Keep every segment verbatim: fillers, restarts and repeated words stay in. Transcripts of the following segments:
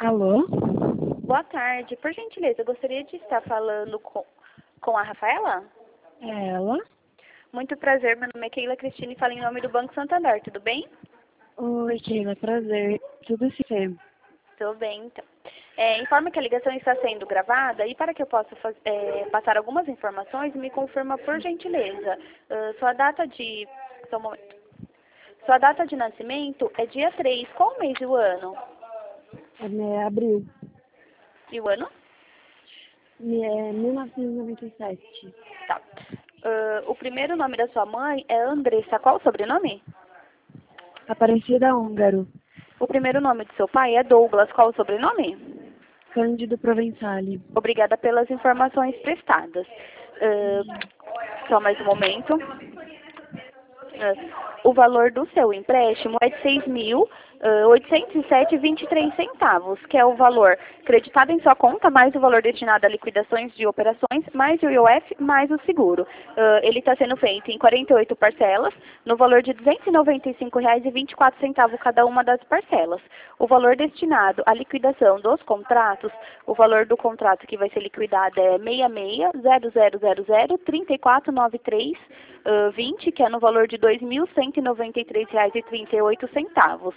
Alô? Boa tarde. Por gentileza, eu gostaria de estar falando com, com a Rafaela. É ela? Muito prazer, meu nome é Keila Cristine e falo em nome do Banco Santander, tudo bem? Oi, Keila, prazer. Tudo sim. Tudo bem, então. É, informa que a ligação está sendo gravada e para que eu possa faz, é, passar algumas informações, me confirma por gentileza. Uh, sua data de... Só um momento. Sua data de nascimento é dia três. Qual o mês e o ano? É abril. E o ano? É mil novecentos e noventa e sete. Tá. Uh, o primeiro nome da sua mãe é Andressa. Qual o sobrenome? Aparecida Húngaro. O primeiro nome do seu pai é Douglas. Qual o sobrenome? Cândido Provenzali. Obrigada pelas informações prestadas. Uh, só mais um momento. Uh, o valor do seu empréstimo é de seis mil oitocentos e sete reais e vinte e três centavos, que é o valor creditado em sua conta, mais o valor destinado a liquidações de operações, mais o I O F, mais o seguro. Uh, ele está sendo feito em quarenta e oito parcelas, no valor de duzentos e noventa e cinco reais e vinte e quatro centavos cada uma das parcelas. O valor destinado à liquidação dos contratos, o valor do contrato que vai ser liquidado é seis seis zero zero zero zero três quatro nove três vinte, que é no valor de dois mil cento e noventa e três reais e trinta e oito centavos.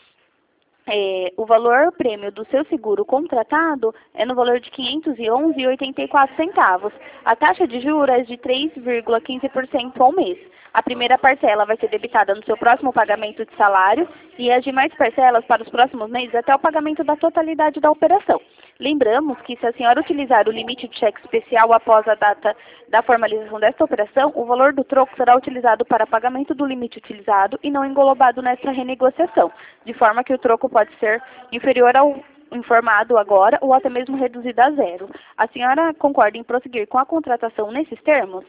É, o valor prêmio do seu seguro contratado é no valor de quinhentos e onze reais e oitenta e quatro centavos. A taxa de juros é de três vírgula quinze por cento ao mês. A primeira parcela vai ser debitada no seu próximo pagamento de salário e as demais parcelas para os próximos meses até o pagamento da totalidade da operação. Lembramos que se a senhora utilizar o limite de cheque especial após a data da formalização desta operação, o valor do troco será utilizado para pagamento do limite utilizado e não englobado nesta renegociação, de forma que o troco pode ser inferior ao informado agora ou até mesmo reduzido a zero. A senhora concorda em prosseguir com a contratação nesses termos?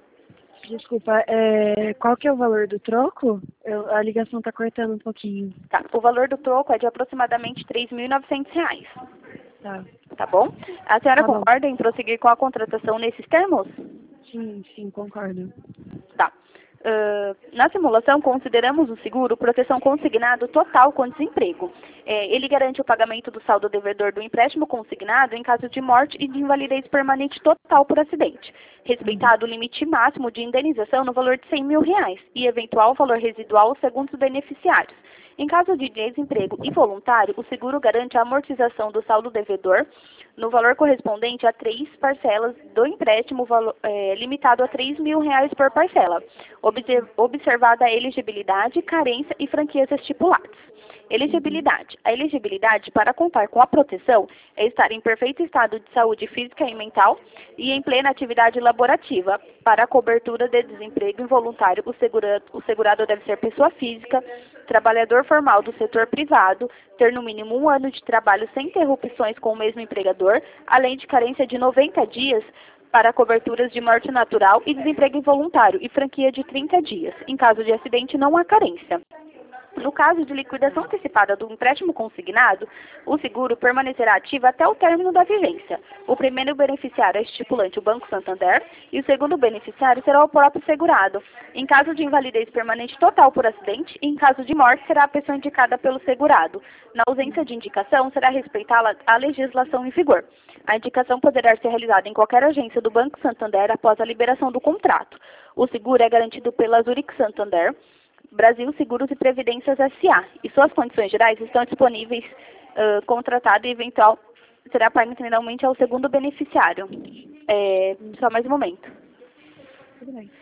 Desculpa, é... qual que é o valor do troco? Eu... A ligação está cortando um pouquinho. Tá. O valor do troco é de aproximadamente três mil e novecentos reais. Tá. Tá bom? A senhora Tá bom. concorda em prosseguir com a contratação nesses termos? Sim, sim, concordo. Tá. Uh, na simulação, consideramos o seguro proteção consignado total com desemprego. É, ele garante o pagamento do saldo devedor do empréstimo consignado em caso de morte e de invalidez permanente total por acidente, respeitado o limite máximo de indenização no valor de cem mil reais e eventual valor residual segundo os beneficiários. Em caso de desemprego involuntário, o seguro garante a amortização do saldo devedor no valor correspondente a três parcelas do empréstimo valor, é, limitado a três mil reais por parcela, observada a elegibilidade, carência e franquias estipuladas. Elegibilidade. A elegibilidade para contar com a proteção é estar em perfeito estado de saúde física e mental e em plena atividade laborativa. Para a cobertura de desemprego involuntário, o segurado, o segurado deve ser pessoa física, trabalhador formal do setor privado, ter no mínimo um ano de trabalho sem interrupções com o mesmo empregador, além de carência de noventa dias para coberturas de morte natural e desemprego involuntário e franquia de trinta dias. Em caso de acidente, não há carência. No caso de liquidação antecipada do empréstimo consignado, o seguro permanecerá ativo até o término da vigência. O primeiro beneficiário é estipulante o Banco Santander e o segundo beneficiário será o próprio segurado. Em caso de invalidez permanente total por acidente, e em caso de morte, será a pessoa indicada pelo segurado. Na ausência de indicação, será respeitada a legislação em vigor. A indicação poderá ser realizada em qualquer agência do Banco Santander após a liberação do contrato. O seguro é garantido pela Zurich Santander, Brasil Seguros e Previdências S A e suas condições gerais estão disponíveis, uh, contratado e eventual será pago integralmente ao segundo beneficiário. É, só mais um momento. Tudo bem.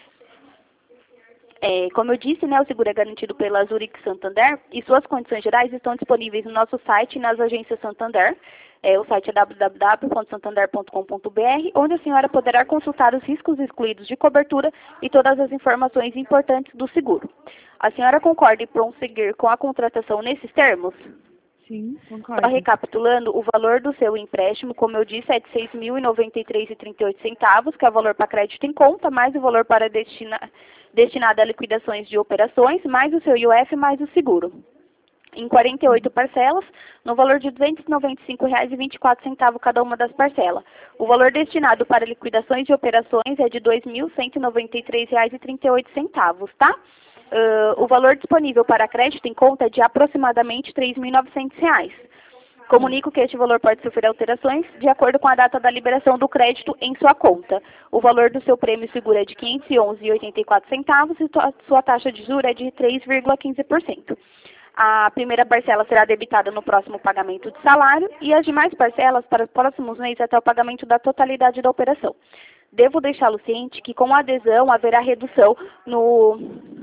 É, como eu disse, né, o seguro é garantido pela Zurich Santander e suas condições gerais estão disponíveis no nosso site e nas agências Santander. É, o site é w w w ponto santander ponto com ponto b r, onde a senhora poderá consultar os riscos excluídos de cobertura e todas as informações importantes do seguro. A senhora concorda em prosseguir com a contratação nesses termos? Sim, Só concordo. recapitulando, o valor do seu empréstimo, como eu disse, é de seis mil e noventa e três reais e trinta e oito centavos, que é o valor para crédito em conta, mais o valor para destina, destinado a liquidações de operações, mais o seu I O F, mais o seguro. Em quarenta e oito parcelas, no valor de duzentos e noventa e cinco reais e vinte e quatro centavos cada uma das parcelas. O valor destinado para liquidações de operações é de dois mil cento e noventa e três reais e trinta e oito centavos, tá? Uh, o valor disponível para crédito em conta é de aproximadamente três mil e novecentos reais. Comunico que este valor pode sofrer alterações de acordo com a data da liberação do crédito em sua conta. O valor do seu prêmio seguro é de quinhentos e onze reais e oitenta e quatro centavos e sua taxa de juros é de três vírgula quinze por cento. A primeira parcela será debitada no próximo pagamento de salário e as demais parcelas para os próximos meses até o pagamento da totalidade da operação. Devo deixá-lo ciente que com a adesão haverá redução no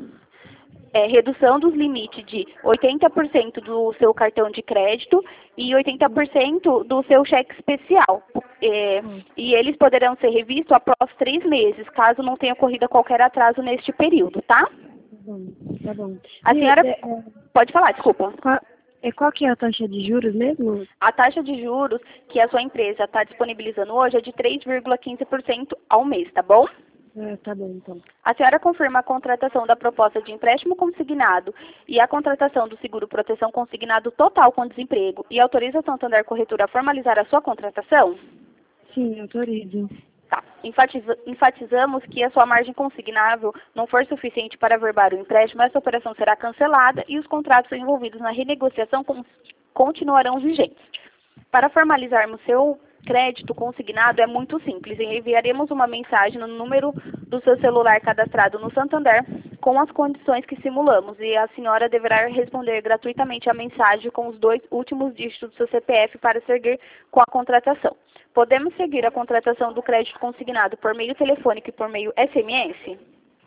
é, redução dos limites de oitenta por cento do seu cartão de crédito e oitenta por cento do seu cheque especial. É, Hum. E eles poderão ser revistos após três meses, caso não tenha ocorrido qualquer atraso neste período, tá? Tá bom, tá bom. A E, senhora de- é, pode falar, desculpa. qual, é, qual que é a taxa de juros mesmo? A taxa de juros que a sua empresa está disponibilizando hoje é de três vírgula quinze por cento ao mês, tá bom? É, tá bom, então. A senhora confirma a contratação da proposta de empréstimo consignado e a contratação do seguro proteção consignado total com desemprego e autoriza a Santander Corretora a formalizar a sua contratação? Sim, autorizo. Tá. Enfatiza- enfatizamos que a sua margem consignável não for suficiente para averbar o empréstimo, essa operação será cancelada e os contratos envolvidos na renegociação con- continuarão vigentes. Para formalizarmos seu crédito consignado é muito simples. Enviaremos uma mensagem no número do seu celular cadastrado no Santander com as condições que simulamos e a senhora deverá responder gratuitamente a mensagem com os dois últimos dígitos do seu C P F para seguir com a contratação. Podemos seguir a contratação do crédito consignado por meio telefônico e por meio S M S?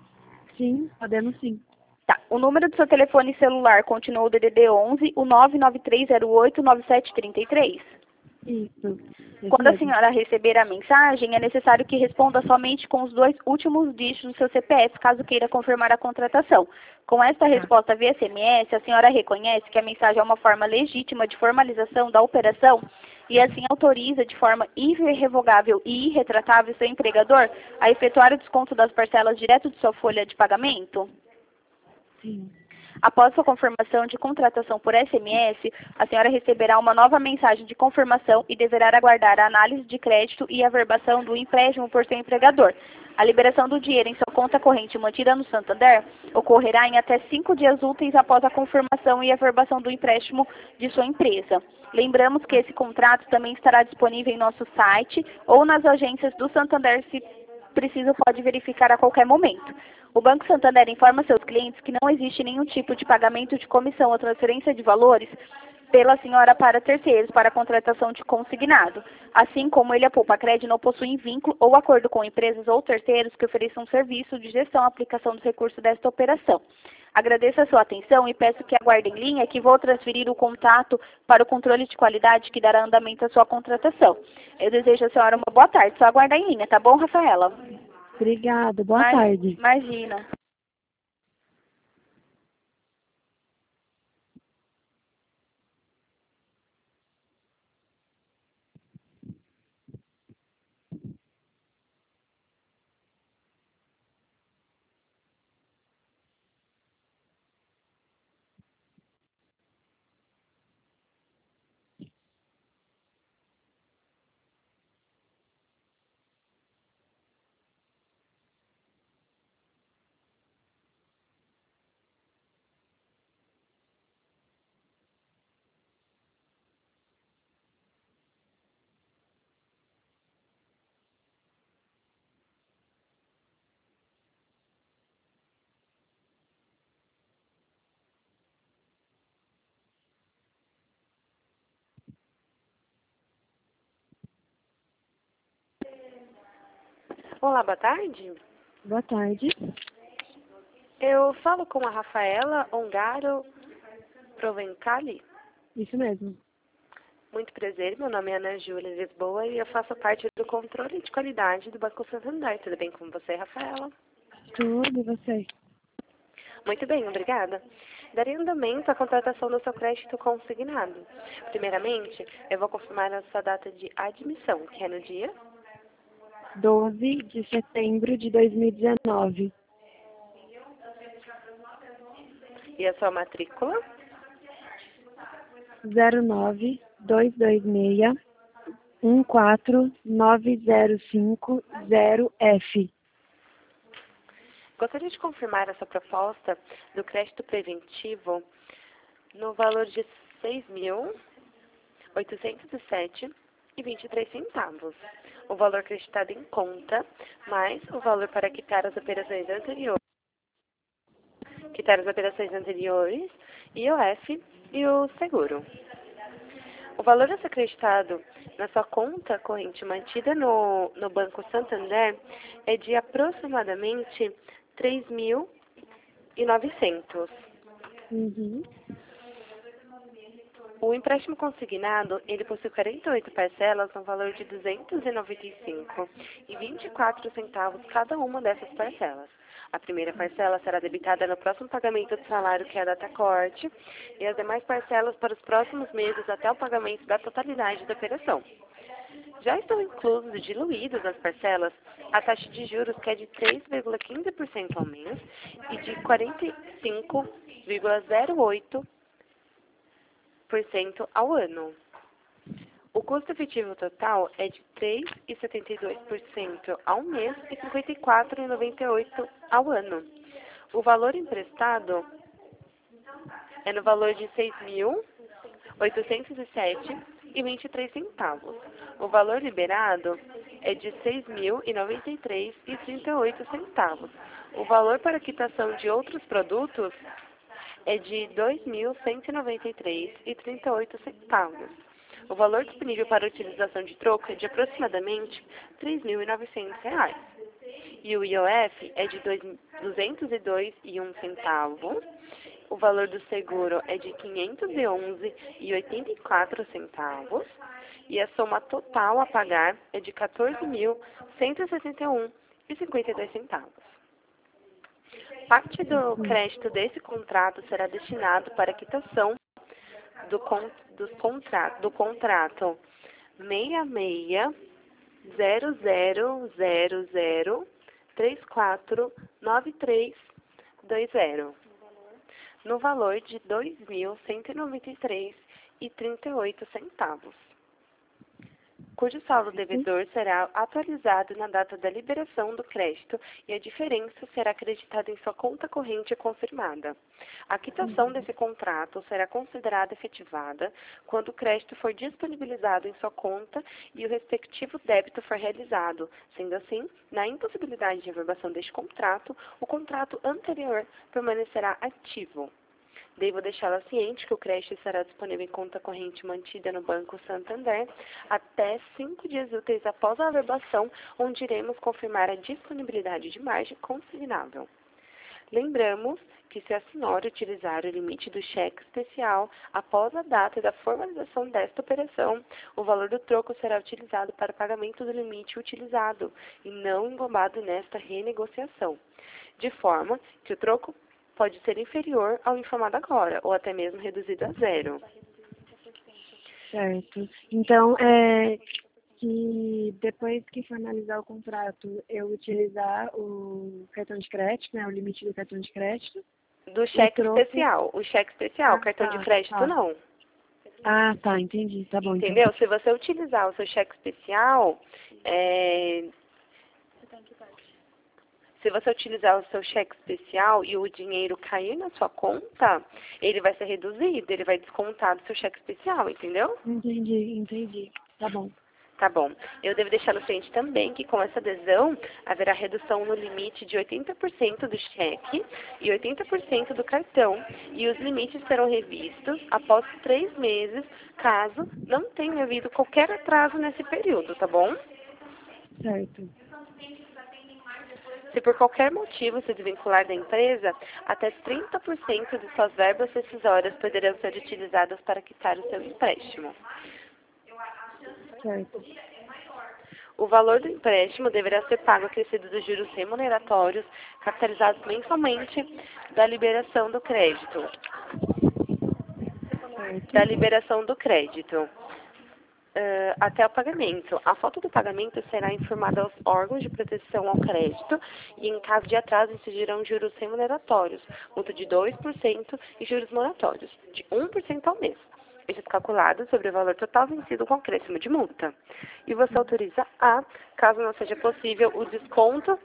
Sim, podemos sim. Tá. O número do seu telefone celular continua o D D D onze, o nove nove três zero oito nove sete três três? Isso. Esse Quando a mesmo. senhora receber a mensagem, é necessário que responda somente com os dois últimos dígitos do seu C P F, caso queira confirmar a contratação. Com esta resposta via S M S, a senhora reconhece que a mensagem é uma forma legítima de formalização da operação e assim autoriza de forma irrevogável e irretratável seu empregador a efetuar o desconto das parcelas direto de sua folha de pagamento? Sim. Após sua confirmação de contratação por S M S, a senhora receberá uma nova mensagem de confirmação e deverá aguardar a análise de crédito e a verbação do empréstimo por seu empregador. A liberação do dinheiro em sua conta corrente mantida no Santander ocorrerá em até cinco dias úteis após a confirmação e a verbação do empréstimo de sua empresa. Lembramos que esse contrato também estará disponível em nosso site ou nas agências do Santander, se preciso pode verificar a qualquer momento. O Banco Santander informa seus clientes que não existe nenhum tipo de pagamento de comissão ou transferência de valores pela senhora para terceiros para a contratação de consignado. Assim como ele, a Poupa Cred, não possui vínculo ou acordo com empresas ou terceiros que ofereçam serviço de gestão e aplicação dos recursos desta operação. Agradeço a sua atenção e peço que aguarde em linha que vou transferir o contato para o controle de qualidade que dará andamento à sua contratação. Eu desejo à senhora uma boa tarde. Só aguardar em linha, tá bom, Rafaela? Obrigada. Boa Mas- tarde. Imagina. Olá, boa tarde. Boa tarde. Eu falo com a Rafaela Ongaro Provencali. Isso mesmo. Muito prazer, meu nome é Ana Júlia Lisboa e eu faço parte do controle de qualidade do Banco Santander. Tudo bem com você, Rafaela? Tudo, e você? Muito bem, obrigada. Darei andamento à contratação do seu crédito consignado. Primeiramente, eu vou confirmar a sua data de admissão, que é no dia doze de setembro de dois mil e dezenove. e a sua matrícula. zero nove dois dois seis um quatro nove zero cinco zero F. Gostaria de confirmar essa proposta do crédito preventivo no valor de seis mil oitocentos e sete reais e vinte e três centavos. O valor acreditado em conta, mais o valor para quitar as operações anteriores, quitar as operações anteriores, I O F e o seguro. O valor a ser acreditado na sua conta corrente mantida no, no Banco Santander é de aproximadamente três mil e novecentos. Uhum. O empréstimo consignado, ele possui quarenta e oito parcelas no valor de duzentos e noventa e cinco reais e vinte e quatro centavos cada uma dessas parcelas. A primeira parcela será debitada no próximo pagamento do salário, que é a data corte, e as demais parcelas para os próximos meses até o pagamento da totalidade da operação. Já estão inclusos e diluídos nas parcelas a taxa de juros, que é de três vírgula quinze por cento ao mês e de quarenta e cinco vírgula zero oito por cento ao ano. O custo efetivo total é de três vírgula setenta e dois por cento ao mês e cinquenta e quatro vírgula noventa e oito por cento ao ano. O valor emprestado é no valor de seis mil oitocentos e sete reais e vinte e três centavos. O valor liberado é de seis mil e noventa e três reais e trinta e oito centavos. O valor para quitação de outros produtos é de dois mil cento e noventa e três reais e trinta e oito centavos. O valor disponível para utilização de troco é de aproximadamente três mil e novecentos reais. E o I O F é de duzentos e dois reais e um centavo. O valor do seguro é de quinhentos e onze reais e oitenta e quatro centavos. E a soma total a pagar é de quatorze mil cento e sessenta e um reais e cinquenta e dois centavos. Parte do crédito desse contrato será destinado para a quitação do, con dos contra do contrato seis seis zero zero zero zero três quatro nove três dois zero, no valor de dois mil cento e noventa e três reais e trinta e oito centavos, cujo saldo devedor será atualizado na data da liberação do crédito e a diferença será acreditada em sua conta corrente confirmada. A quitação desse contrato será considerada efetivada quando o crédito for disponibilizado em sua conta e o respectivo débito for realizado. Sendo assim, na impossibilidade de reverbação deste contrato, o contrato anterior permanecerá ativo. Devo deixá-la ciente que o crédito estará disponível em conta corrente mantida no Banco Santander até cinco dias úteis após a averbação, onde iremos confirmar a disponibilidade de margem consignável. Lembramos que, se a senhora utilizar o limite do cheque especial após a data da formalização desta operação, o valor do troco será utilizado para pagamento do limite utilizado e não englobado nesta renegociação, de forma que o troco pode ser inferior ao informado agora, ou até mesmo reduzido a zero. Certo. Então, é que depois que finalizar o contrato, eu utilizar o cartão de crédito, né, o limite do cartão de crédito. Do cheque troco... especial. O cheque especial, ah, o cartão tá, de crédito tá. não. Ah, tá, entendi. Tá bom. Entendeu? Então. Se você utilizar o seu cheque especial, é... se você utilizar o seu cheque especial e o dinheiro cair na sua conta, ele vai ser reduzido, ele vai descontar do seu cheque especial, entendeu? Entendi, entendi. Tá bom. Tá bom. Eu devo deixar no ciente também que com essa adesão haverá redução no limite de oitenta por cento do cheque e oitenta por cento do cartão, e os limites serão revistos após três meses, caso não tenha havido qualquer atraso nesse período, tá bom? Certo. Se por qualquer motivo se desvincular da empresa, até trinta por cento de suas verbas rescisórias poderão ser utilizadas para quitar o seu empréstimo. Certo. O valor do empréstimo deverá ser pago acrescido dos juros remuneratórios capitalizados mensalmente da liberação do crédito. Certo. Da liberação do crédito. Uh, até o pagamento. A falta do pagamento será informada aos órgãos de proteção ao crédito e, em caso de atraso, incidirão juros remuneratórios, multa de dois por cento e juros moratórios, de um por cento ao mês. Estes calculados sobre o valor total vencido com acréscimo de multa. E você autoriza a, caso não seja possível, o desconto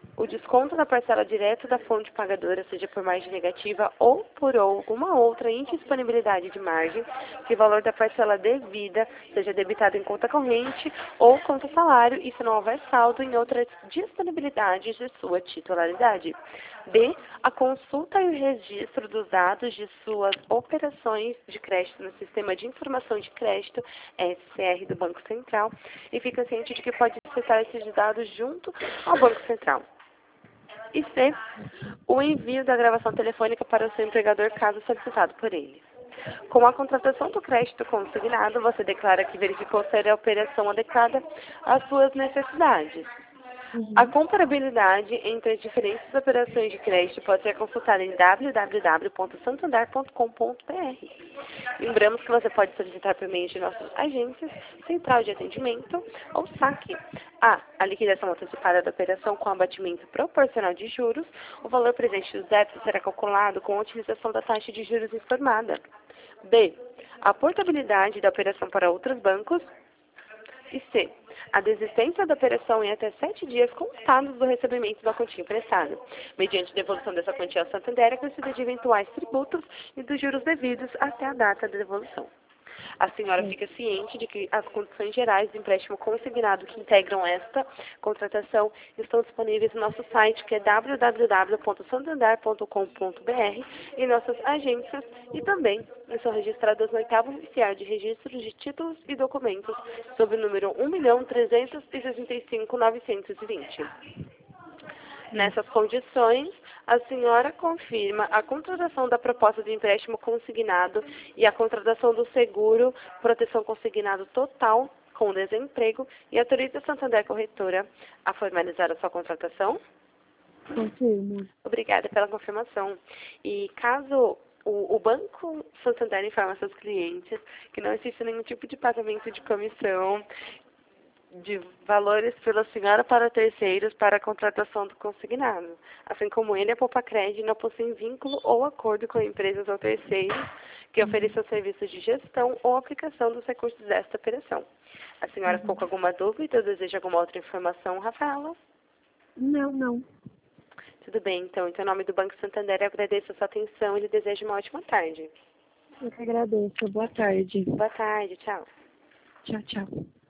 O desconto da parcela direto da fonte pagadora, seja por margem negativa ou por alguma outra indisponibilidade de margem, que o valor da parcela devida seja debitado em conta corrente ou conta salário e se não houver saldo em outra disponibilidade de sua titularidade. B. A consulta e o registro dos dados de suas operações de crédito no Sistema de Informação de Crédito, S C R, do Banco Central, e fica ciente de que pode acessar esses dados junto ao Banco Central. E C. O envio da gravação telefônica para o seu empregador, caso solicitado por ele. Com a contratação do crédito consignado, você declara que verificou ser a operação adequada às suas necessidades. Uhum. A comparabilidade entre as diferentes operações de crédito pode ser consultada em w w w ponto santander ponto com ponto b r. Lembramos que você pode solicitar por meio de nossas agências, central de atendimento ou saque. A. A liquidação antecipada da operação com abatimento proporcional de juros. O valor presente dos débitos será calculado com a utilização da taxa de juros informada. B. A portabilidade da operação para outros bancos. E C. A desistência da operação em até sete dias contados do recebimento da quantia emprestada, mediante devolução dessa quantia ao Santander, acrescida de eventuais tributos e dos juros devidos até a data da devolução. A senhora fica ciente de que as condições gerais do empréstimo consignado que integram esta contratação estão disponíveis no nosso site, que é w w w ponto santander ponto com ponto b r, em nossas agências e também são registradas no oitavo oficial de registro de títulos e documentos, sob o número um milhão trezentos e sessenta e cinco mil novecentos e vinte. Nessas condições, a senhora confirma a contratação da proposta de empréstimo consignado e a contratação do seguro proteção consignado total com desemprego e autoriza a Santander Corretora a formalizar a sua contratação? Confirmo. Obrigada pela confirmação. E caso o, o Banco Santander informe aos seus clientes que não existe nenhum tipo de pagamento de comissão, de valores pela senhora para terceiros para a contratação do consignado. Assim como ele, a Poupacred não possui vínculo ou acordo com empresas ou terceiros que ofereçam serviços de gestão ou aplicação dos recursos desta operação. A senhora ficou com alguma dúvida ou deseja alguma outra informação, Rafaela? Não, não. Tudo bem, então. Então, em nome do Banco Santander, eu agradeço a sua atenção e lhe desejo uma ótima tarde. Eu que agradeço. Boa tarde. Boa tarde, tchau. Tchau, tchau.